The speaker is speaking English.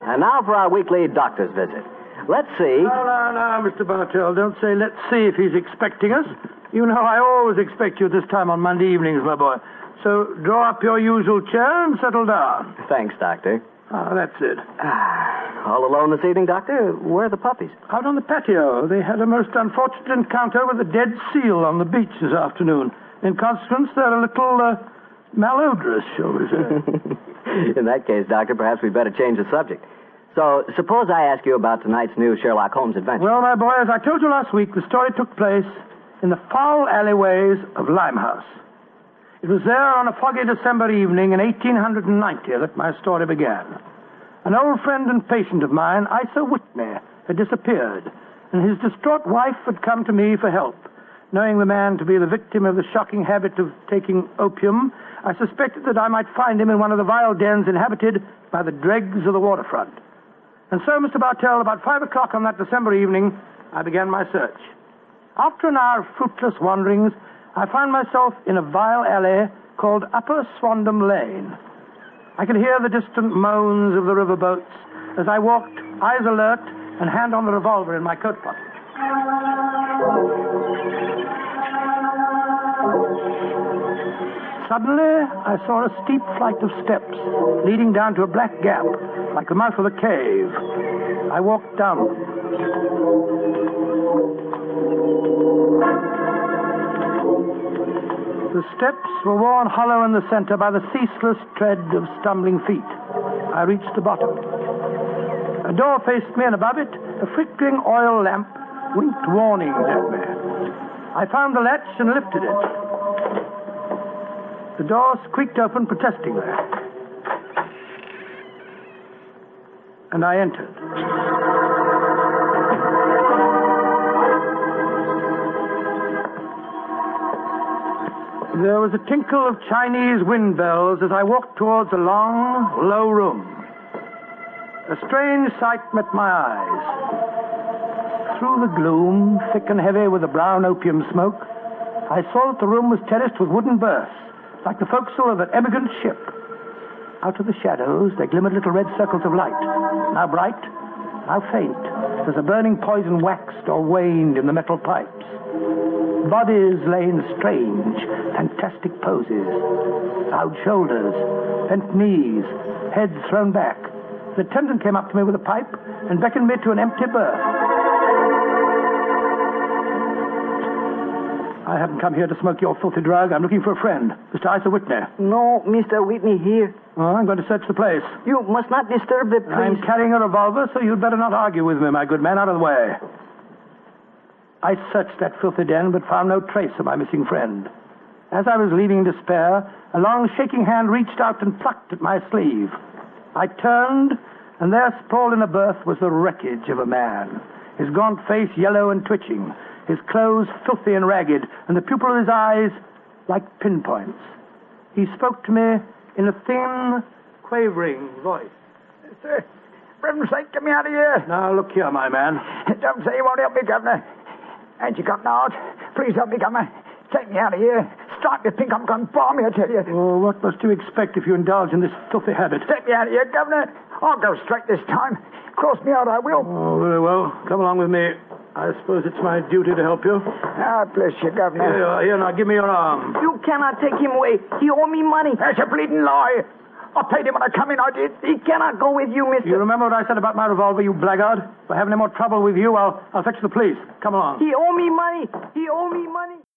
And now for our weekly doctor's visit. Let's see. No, Mr. Bartell. Don't say let's see if he's expecting us. You know I always expect you at this time on Monday evenings, my boy. So draw up your usual chair and settle down. Thanks, Doctor. That's it. All alone this evening, Doctor? Where are the puppies? Out on the patio. They had a most unfortunate encounter with a dead seal on the beach this afternoon. In consequence, they're a little malodorous, shall we say. In that case, Doctor, perhaps we'd better change the subject. So, suppose I ask you about tonight's new Sherlock Holmes adventure. Well, my boy, as I told you last week, the story took place in the foul alleyways of Limehouse. It was there on a foggy December evening in 1890 that my story began. An old friend and patient of mine, Isa Whitney, had disappeared, and his distraught wife had come to me for help. Knowing the man to be the victim of the shocking habit of taking opium, I suspected that I might find him in one of the vile dens inhabited by the dregs of the waterfront. And so, Mr. Bartell, about 5 o'clock on that December evening, I began my search. After an hour of fruitless wanderings, I found myself in a vile alley called Upper Swandam Lane. I could hear the distant moans of the riverboats as I walked, eyes alert, and hand on the revolver in my coat pocket. Suddenly, I saw a steep flight of steps leading down to a black gap, like the mouth of a cave. I walked down them. The steps were worn hollow in the center by the ceaseless tread of stumbling feet. I reached the bottom. A door faced me, and above it, a flickering oil lamp winked warnings at me. I found the latch and lifted it. The door squeaked open protestingly. And I entered. There was a tinkle of Chinese wind bells as I walked towards a long, low room. A strange sight met my eyes. Through the gloom, thick and heavy with the brown opium smoke, I saw that the room was terraced with wooden berths, like the forecastle of an emigrant ship. Out of the shadows, there glimmered little red circles of light, now bright, now faint, as the burning poison waxed or waned in the metal pipes. Bodies lay in strange, fantastic poses. Bowed shoulders, bent knees, heads thrown back. The attendant came up to me with a pipe and beckoned me to an empty berth. I haven't come here to smoke your filthy drug. I'm looking for a friend, Mr. Isa Whitney. No, Mr. Whitney here. Oh, I'm going to search the place. You must not disturb the place. I'm carrying a revolver, so you'd better not argue with me, my good man. Out of the way. I searched that filthy den, but found no trace of my missing friend. As I was leaving in despair, a long, shaking hand reached out and plucked at my sleeve. I turned, and there, sprawled in a berth, was the wreckage of a man. His gaunt face yellow and twitching, his clothes filthy and ragged, and the pupil of his eyes like pinpoints. He spoke to me in a thin, quavering voice. Sir, for heaven's sake, get me out of here. Now, look here, my man. Don't say you won't help me, Governor. Ain't you got an heart? Please help me, Governor. Take me out of here. Strike me pink, I'm going to bomb you, I tell you. Oh, what must you expect if you indulge in this filthy habit? Take me out of here, Governor. I'll go straight this time. Cross me out, I will. Oh, very well. Come along with me. I suppose it's my duty to help you. Ah, bless you, Governor. Here you are. Here, now, give me your arm. You cannot take him away. He owe me money. That's a bleeding lie. I paid him when I come in, I did. He cannot go with you, mister. You remember what I said about my revolver, you blackguard? If I have any more trouble with you, I'll fetch the police. Come along. He owe me money. He owe me money.